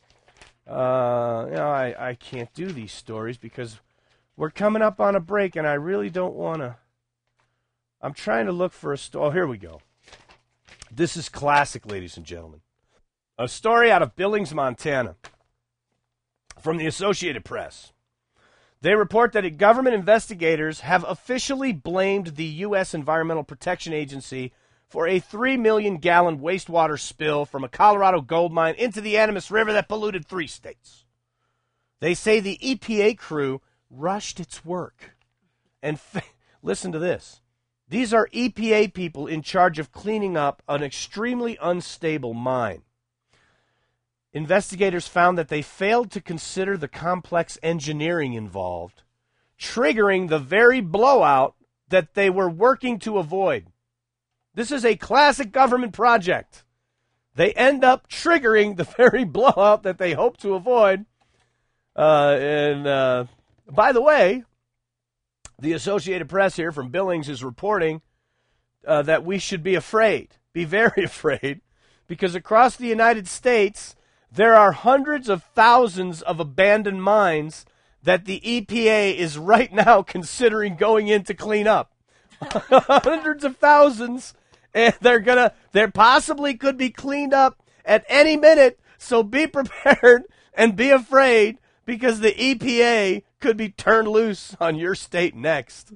Uh, you know, I, I can't do these stories because we're coming up on a break, and I really don't want to. I'm trying to look for a story. Oh, here we go. This is classic, ladies and gentlemen. A story out of Billings, Montana, from the Associated Press. They report that government investigators have officially blamed the U S Environmental Protection Agency for a three million gallon wastewater spill from a Colorado gold mine into the Animas River that polluted three states. They say the E P A crew rushed its work. And fa- listen to this. These are E P A people in charge of cleaning up an extremely unstable mine. Investigators found that they failed to consider the complex engineering involved, triggering the very blowout that they were working to avoid. This is a classic government project. They end up triggering the very blowout that they hope to avoid. Uh, and uh, by the way, the Associated Press here from Billings is reporting uh, that we should be afraid, be very afraid, because across the United States, there are hundreds of thousands of abandoned mines that the E P A is right now considering going in to clean up. Hundreds of thousands, and they're gonna, they possibly could be cleaned up at any minute, so be prepared and be afraid, because the E P A could be turned loose on your state next.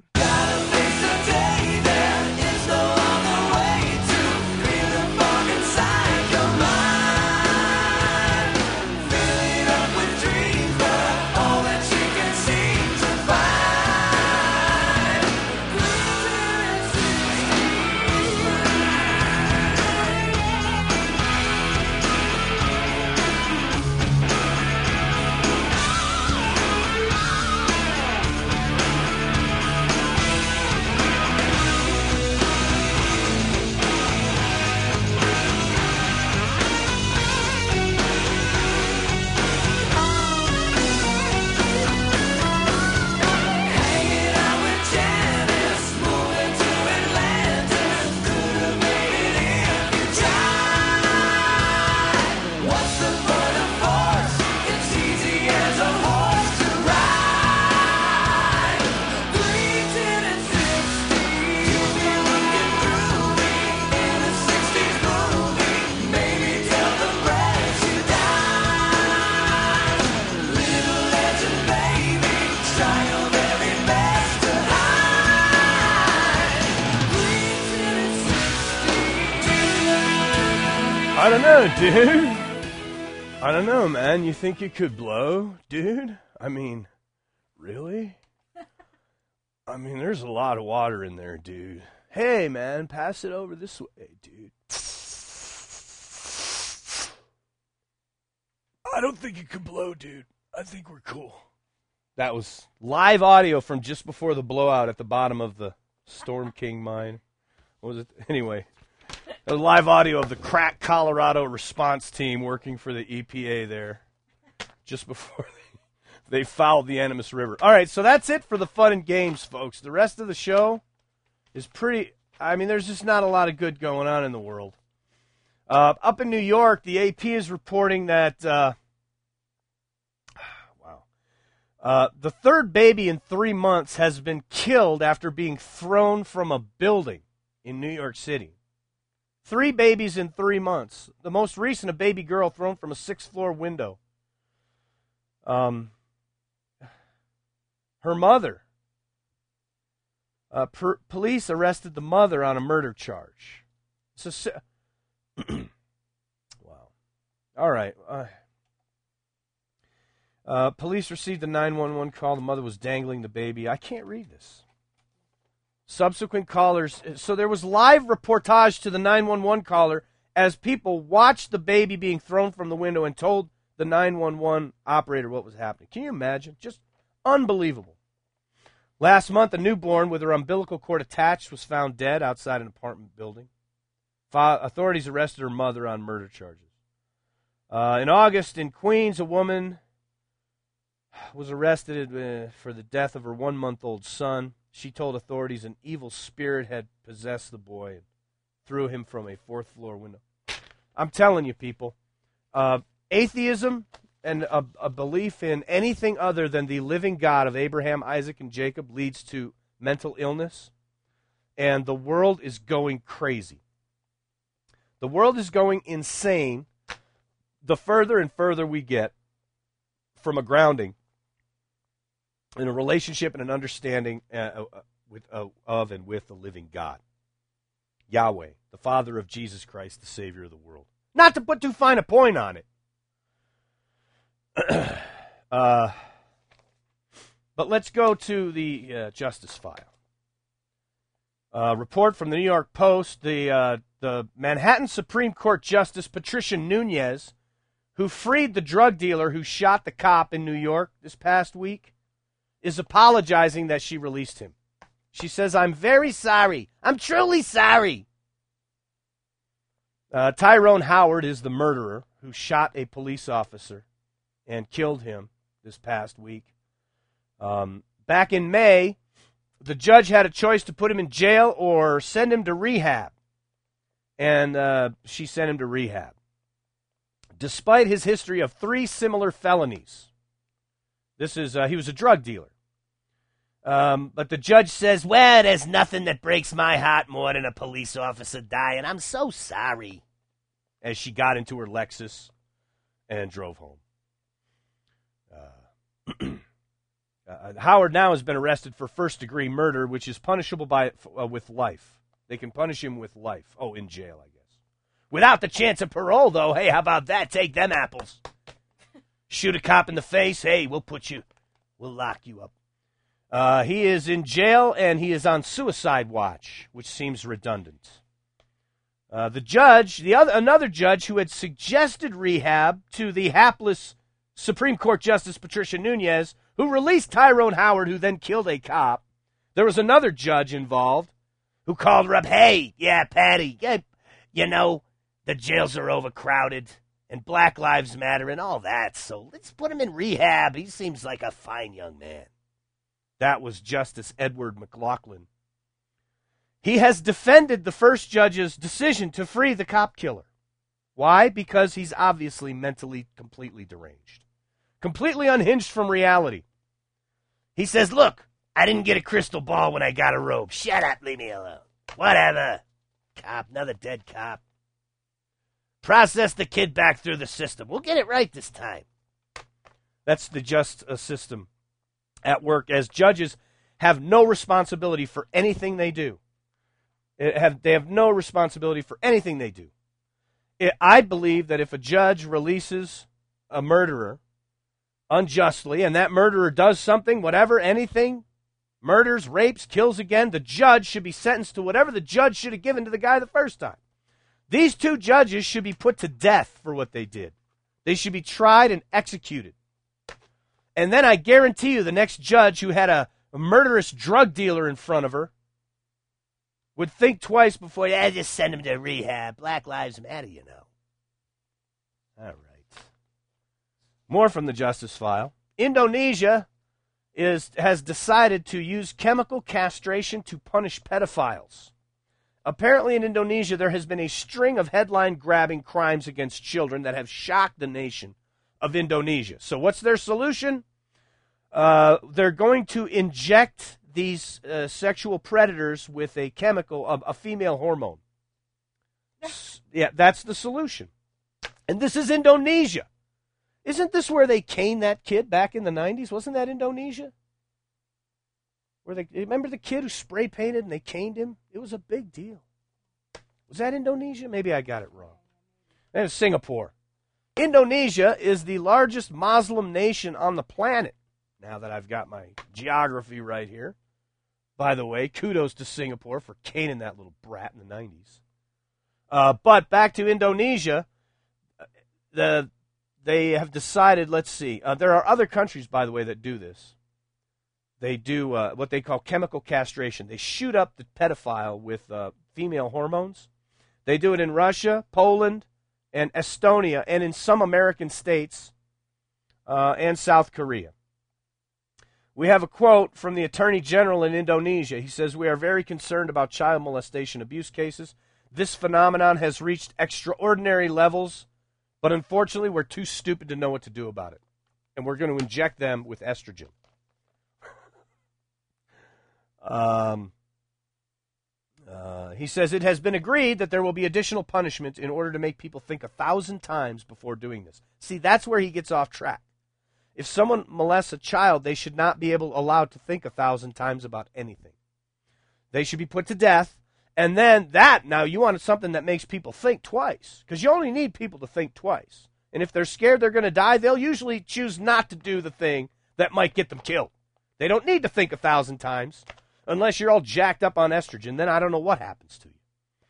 I don't know, dude. I don't know, man. You think it could blow, dude? I mean, really? I mean, there's a lot of water in there, dude. Hey, man, pass it over this way, dude. I don't think it could blow, dude. I think we're cool. That was live audio from just before the blowout at the bottom of the Storm King mine. What was it? Anyway, a live audio of the crack Colorado response team working for the E P A there just before they, they fouled the Animas River. All right, so that's it for the fun and games, folks. The rest of the show is pretty, I mean, there's just not a lot of good going on in the world. Uh, up in New York, the A P is reporting that uh, Uh, the third baby in three months has been killed after being thrown from a building in New York City. Three babies in three months. The most recent, a baby girl thrown from a sixth-floor window. Um, her mother. Uh, per- police arrested the mother on a murder charge. So, wow. All right. Uh, Uh, police received a nine one one call. The mother was dangling the baby. I can't read this. Subsequent callers. So there was live reportage to the nine one one caller as people watched the baby being thrown from the window and told the nine one one operator what was happening. Can you imagine? Just unbelievable. Last month, a newborn with her umbilical cord attached was found dead outside an apartment building. Fa- authorities arrested her mother on murder charges. Uh, in August, in Queens, a woman was arrested uh, for the death of her one-month-old son. She told authorities an evil spirit had possessed the boy and threw him from a fourth-floor window. I'm telling you, people, uh, atheism and a, a belief in anything other than the living God of Abraham, Isaac, and Jacob leads to mental illness, and the world is going crazy. The world is going insane the further and further we get from a grounding in a relationship and an understanding uh, uh, with, uh, of and with the living God. Yahweh, the Father of Jesus Christ, the Savior of the world. Not to put too fine a point on it. uh, but let's go to the uh, Justice File. Uh, report from the New York Post, the, uh, the Manhattan Supreme Court Justice Patricia Nunez, who freed the drug dealer who shot the cop in New York this past week, is apologizing that she released him. She says, I'm very sorry. I'm truly sorry. Uh, Tyrone Howard is the murderer who shot a police officer and killed him this past week. Um, back in May, the judge had a choice to put him in jail or send him to rehab. And uh, she sent him to rehab. Despite his history of three similar felonies. This is, uh, he was a drug dealer. Um, but the judge says, well, there's nothing that breaks my heart more than a police officer dying. I'm so sorry. As she got into her Lexus and drove home. Uh, uh, Howard now has been arrested for first-degree murder, which is punishable by uh, with life. They can punish him with life. Oh, in jail, I guess. Without the chance of parole, though. Hey, how about that? Take them apples. Shoot a cop in the face. Hey, we'll put you, we'll lock you up. Uh, he is in jail, and he is on suicide watch, which seems redundant. Uh, the judge, the other, another judge who had suggested rehab to the hapless Supreme Court Justice Patricia Nunez, who released Tyrone Howard, who then killed a cop. There was another judge involved who called her up. Hey, yeah, Patty, yeah, you know, the jails are overcrowded and Black Lives Matter and all that, so let's put him in rehab. He seems like a fine young man. That was Justice Edward McLaughlin. He has defended the first judge's decision to free the cop killer. Why? Because he's obviously mentally completely deranged. Completely unhinged from reality. He says, look, I didn't get a crystal ball when I got a robe. Shut up, leave me alone. Whatever. Cop, another dead cop. Process the kid back through the system. We'll get it right this time. That's the just uh, system at work, as judges have no responsibility for anything they do. It have, they have no responsibility for anything they do. It, I believe that if a judge releases a murderer unjustly, and that murderer does something, whatever, anything, murders, rapes, kills again, the judge should be sentenced to whatever the judge should have given to the guy the first time. These two judges should be put to death for what they did. They should be tried and executed. And then I guarantee you the next judge who had a, a murderous drug dealer in front of her would think twice before, yeah, just send him to rehab. Black lives matter, you know. All right. More from the Justice File. Indonesia is has decided to use chemical castration to punish pedophiles. Apparently in Indonesia, there has been a string of headline-grabbing crimes against children that have shocked the nation of Indonesia. So what's their solution? Uh, they're going to inject these uh, sexual predators with a chemical, a, a female hormone. Yeah, that's the solution. And this is Indonesia. Isn't this where they caned that kid back in the nineties? Wasn't that Indonesia? Where they remember the kid who spray painted and they caned him? It was a big deal. Was that Indonesia? Maybe I got it wrong. That was Singapore. Indonesia is the largest Muslim nation on the planet. Now that I've got my geography right here. By the way, kudos to Singapore for caning that little brat in the nineties. Uh, but back to Indonesia, the they have decided, let's see, uh, there are other countries, by the way, that do this. They do uh, what they call chemical castration. They shoot up the pedophile with uh, female hormones. They do it in Russia, Poland, and Estonia, and in some American states, uh, and South Korea. We have a quote from the Attorney General in Indonesia. He says, "We are very concerned about child molestation abuse cases. This phenomenon has reached extraordinary levels, but unfortunately we're too stupid to know what to do about it. And we're going to inject them with estrogen." um, uh, he says, "It has been agreed that there will be additional punishment in order to make people think a thousand times before doing this." See, that's where he gets off track. If someone molests a child, they should not be able allowed to think a thousand times about anything. They should be put to death. And then that, now you want something that makes people think twice. Because you only need people to think twice. And if they're scared they're going to die, they'll usually choose not to do the thing that might get them killed. They don't need to think a thousand times. Unless you're all jacked up on estrogen, then I don't know what happens to you.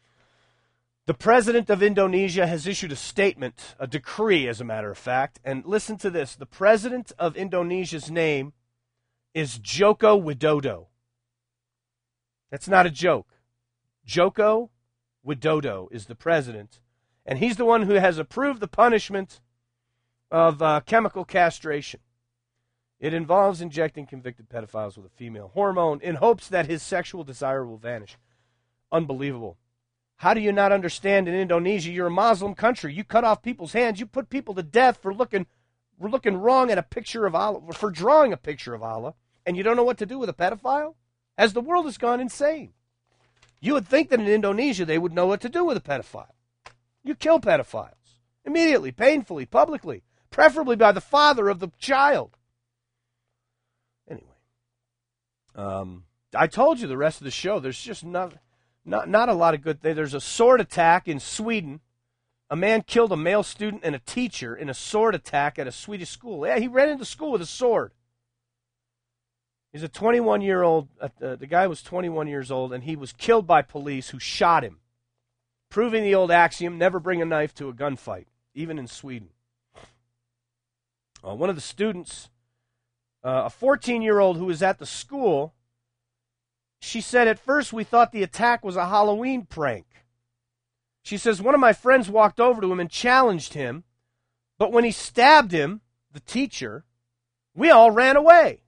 The president of Indonesia has issued a statement, a decree as a matter of fact. And listen to this. The president of Indonesia's name is Joko Widodo. That's not a joke. Joko Widodo is the president, and he's the one who has approved the punishment of uh, chemical castration. It involves injecting convicted pedophiles with a female hormone in hopes that his sexual desire will vanish. Unbelievable. How do you not understand in Indonesia, you're a Muslim country. You cut off people's hands. You put people to death for looking, for looking wrong at a picture of Allah, for drawing a picture of Allah, and you don't know what to do with a pedophile? As the world has gone insane. You would think that in Indonesia they would know what to do with a pedophile. You kill pedophiles immediately, painfully, publicly, preferably by the father of the child. Anyway, um, I told you the rest of the show, there's just not, not, not a lot of good things. There's a sword attack in Sweden. A man killed a male student and a teacher in a sword attack at a Swedish school. Yeah, he ran into school with a sword. He's a twenty-one-year-old, uh, the guy was twenty-one years old, and he was killed by police who shot him, proving the old axiom, never bring a knife to a gunfight, even in Sweden. Uh, one of the students, uh, a fourteen-year-old who was at the school, she said, "At first we thought the attack was a Halloween prank." She says, "One of my friends walked over to him and challenged him, but when he stabbed him, the teacher, we all ran away."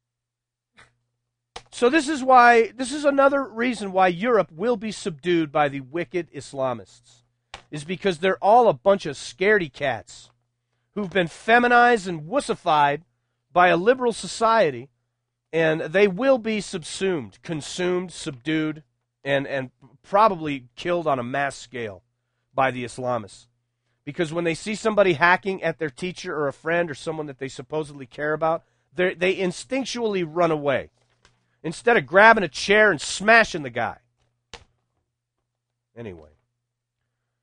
So this is why, this is another reason why Europe will be subdued by the wicked Islamists, is because they're all a bunch of scaredy cats who've been feminized and wussified by a liberal society, and they will be subsumed, consumed, subdued, and, and probably killed on a mass scale by the Islamists. Because when they see somebody hacking at their teacher or a friend or someone that they supposedly care about, they instinctually run away, instead of grabbing a chair and smashing the guy. Anyway.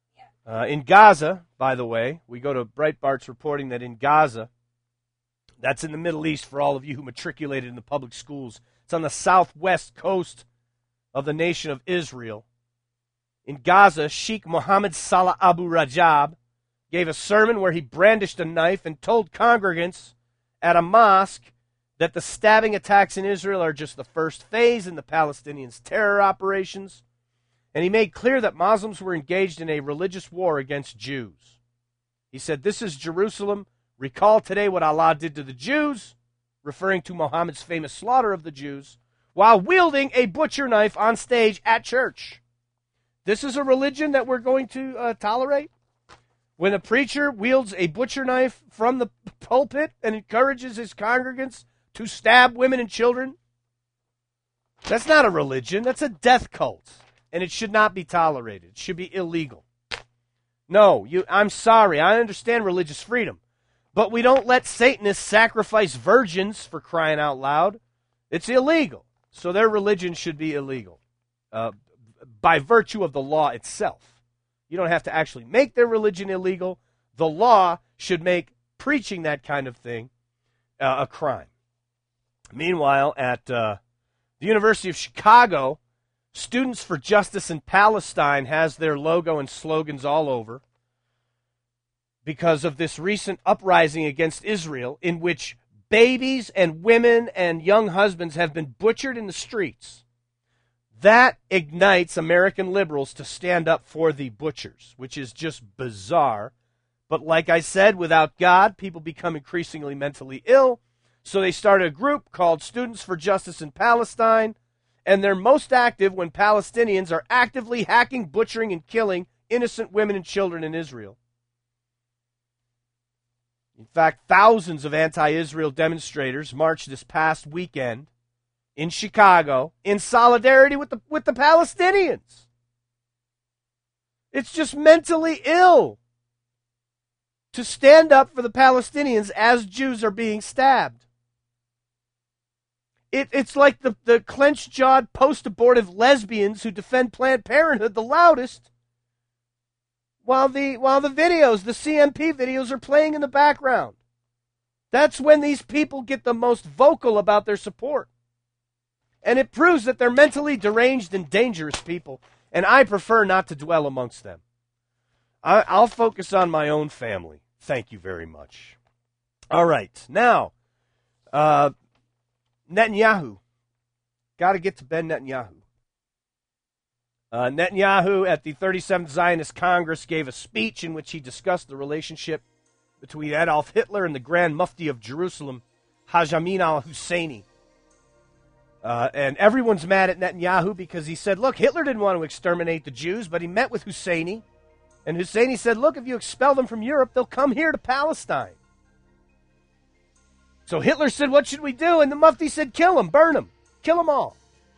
Uh, in Gaza, by the way, we go to Breitbart's reporting that in Gaza, that's in the Middle East for all of you who matriculated in the public schools. It's on the southwest coast of the nation of Israel. In Gaza, Sheikh Mohammed Salah Abu Rajab gave a sermon where he brandished a knife and told congregants at a mosque that the stabbing attacks in Israel are just the first phase in the Palestinians' terror operations. And he made clear that Muslims were engaged in a religious war against Jews. He said, "This is Jerusalem. Recall today what Allah did to the Jews," referring to Muhammad's famous slaughter of the Jews, while wielding a butcher knife on stage at church. This is a religion that we're going to uh, tolerate? When a preacher wields a butcher knife from the pulpit and encourages his congregants to stab women and children? That's not a religion. That's a death cult. And it should not be tolerated. It should be illegal. No, you, I'm sorry. I understand religious freedom. But we don't let Satanists sacrifice virgins, for crying out loud. It's illegal. So their religion should be illegal uh, by virtue of the law itself. You don't have to actually make their religion illegal. The law should make preaching that kind of thing uh, a crime. Meanwhile, at uh, the University of Chicago, Students for Justice in Palestine has their logo and slogans all over because of this recent uprising against Israel in which babies and women and young husbands have been butchered in the streets. That ignites American liberals to stand up for the butchers, which is just bizarre. But like I said, without God, people become increasingly mentally ill. So they started a group called Students for Justice in Palestine, and they're most active when Palestinians are actively hacking, butchering, and killing innocent women and children in Israel. In fact, thousands of anti-Israel demonstrators marched this past weekend in Chicago in solidarity with the, with the Palestinians. It's just mentally ill to stand up for the Palestinians as Jews are being stabbed. It, it's like the, the clenched-jawed, post-abortive lesbians who defend Planned Parenthood the loudest while the, while the videos, the C M P videos, are playing in the background. That's when these people get the most vocal about their support. And it proves that they're mentally deranged and dangerous people, and I prefer not to dwell amongst them. I, I'll focus on my own family. Thank you very much. All right, now, uh, Netanyahu. Got to get to Ben Netanyahu. Uh, Netanyahu at the thirty-seventh Zionist Congress gave a speech in which he discussed the relationship between Adolf Hitler and the Grand Mufti of Jerusalem, Haj Amin al-Husseini. Uh, and everyone's mad at Netanyahu because he said, look, Hitler didn't want to exterminate the Jews, but he met with Husseini. And Husseini said, look, if you expel them from Europe, they'll come here to Palestine. So Hitler said, what should we do? And the Mufti said, kill them, burn them, kill them all.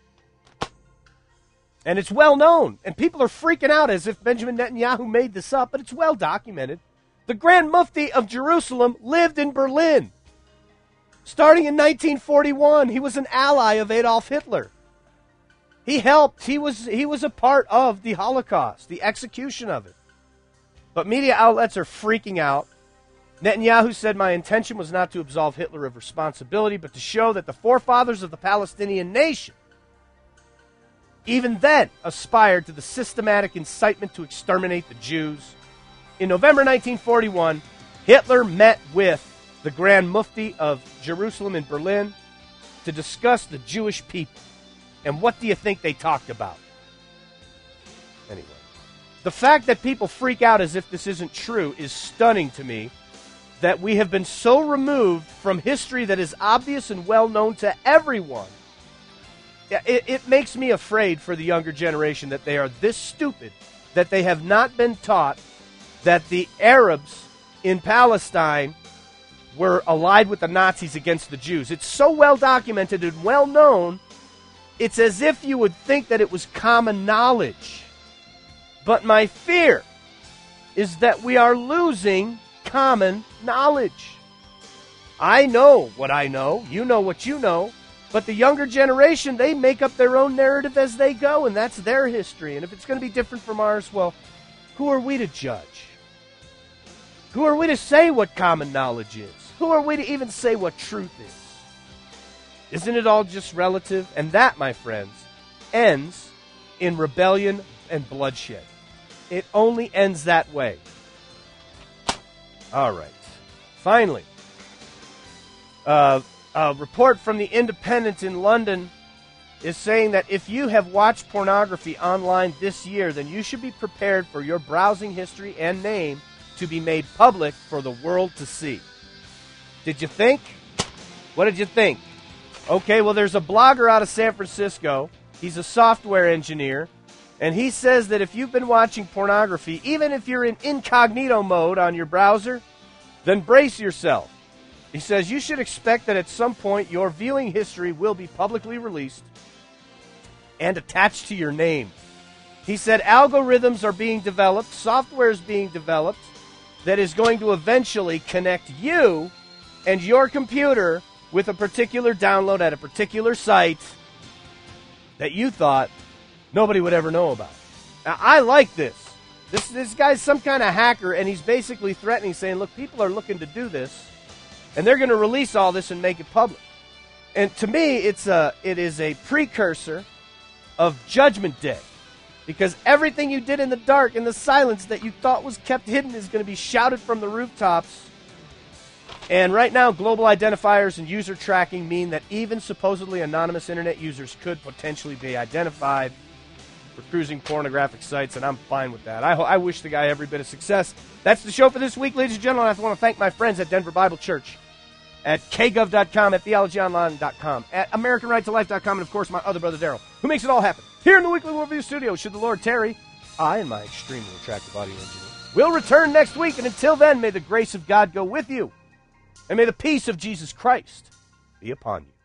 And it's well known. And people are freaking out as if Benjamin Netanyahu made this up, but it's well documented. The Grand Mufti of Jerusalem lived in Berlin. Starting in nineteen forty-one, he was an ally of Adolf Hitler. He helped. He was, he was a part of the Holocaust, the execution of it. But media outlets are freaking out. Netanyahu said, my intention was not to absolve Hitler of responsibility, but to show that the forefathers of the Palestinian nation, even then, aspired to the systematic incitement to exterminate the Jews. In November nineteen forty-one, Hitler met with the Grand Mufti of Jerusalem in Berlin to discuss the Jewish people. And what do you think they talked about? Anyway, the fact that people freak out as if this isn't true is stunning to me, that we have been so removed from history that is obvious and well known to everyone. It, it makes me afraid for the younger generation that they are this stupid, that they have not been taught that the Arabs in Palestine were allied with the Nazis against the Jews. It's so well documented and well known, it's as if you would think that it was common knowledge. But my fear is that we are losing common knowledge. I know what I know, you know what you know, but the younger generation, they make up their own narrative as they go, and that's their history. And if it's going to be different from ours, well, Who are we to judge? Who are we to say what common knowledge is? Who are we to even say what truth is? Isn't it all just relative? And that, my friends, ends in rebellion and bloodshed. It only ends that way. All right. Finally, uh, a report from The Independent in London is saying that if you have watched pornography online this year, then you should be prepared for your browsing history and name to be made public for the world to see. Did you think? What did you think? Okay, well, there's a blogger out of San Francisco. He's a software engineer. And he says that if you've been watching pornography, even if you're in incognito mode on your browser, then brace yourself. He says you should expect that at some point your viewing history will be publicly released and attached to your name. He said algorithms are being developed, software is being developed that is going to eventually connect you and your computer with a particular download at a particular site that you thought nobody would ever know about. Now, I like this. This this guy's some kind of hacker, and he's basically threatening, saying, look, people are looking to do this, and they're going to release all this and make it public. And to me, it's a it is a precursor of Judgment Day, because everything you did in the dark, in the silence that you thought was kept hidden is going to be shouted from the rooftops. And right now, global identifiers and user tracking mean that even supposedly anonymous internet users could potentially be identified for cruising pornographic sites, and I'm fine with that. I, ho- I wish the guy every bit of success. That's the show for this week, ladies and gentlemen. I want to thank my friends at Denver Bible Church, at k gov dot com, at theology online dot com, at american right to life dot com, and, of course, my other brother, Daryl, who makes it all happen here in the Weekly Worldview Studio. Should the Lord tarry, I and my extremely attractive audio engineer will return next week, and until then, may the grace of God go with you, and may the peace of Jesus Christ be upon you.